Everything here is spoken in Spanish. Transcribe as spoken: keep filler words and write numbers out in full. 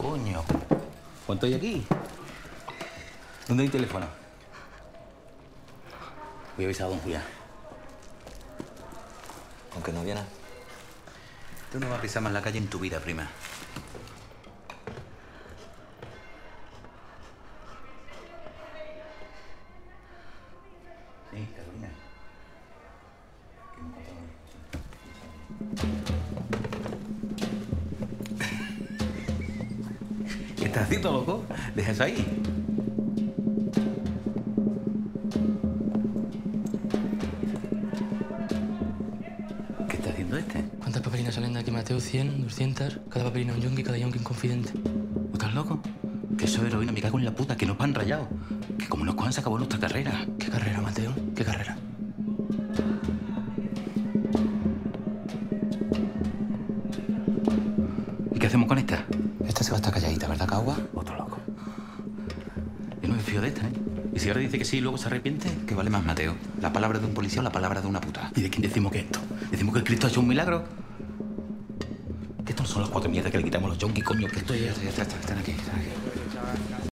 coño. ¿Cuánto hay aquí? ¿Dónde hay teléfono? Voy a avisar a don Julián. ¿Con que no viene? Tú no vas a pisar más la calle en tu vida, prima. Sí, Carolina. ¿Qué estás haciendo, loco? Deja eso ahí. ¿Qué está haciendo este? ¿Cuántas papelinas salen de aquí, Mateo? ¿cien? ¿doscientas? Cada papelina un yonki, cada yonki un confidente. ¿Estás loco? Que eso es heroína, me cago en la puta, que nos van rayados. Que como nos cojan se acabó nuestra carrera. ¿Qué carrera, Mateo? ¿Qué carrera? ¿Y qué hacemos con esta? Esta se va a estar calladita, ¿verdad, Cagua? Otro loco. Yo no me fío de esta, ¿eh? Y si ahora dice que sí y luego se arrepiente, ¿qué vale más, Mateo? ¿La palabra de un policía o la palabra de una puta? ¿Y de quién decimos que esto? ¿Decimos que el Cristo ha hecho un milagro? Que estos no son las cuatro mierdas que le quitamos a los yonkis, coño, que esto Ya es... está, ya está, están aquí, están aquí.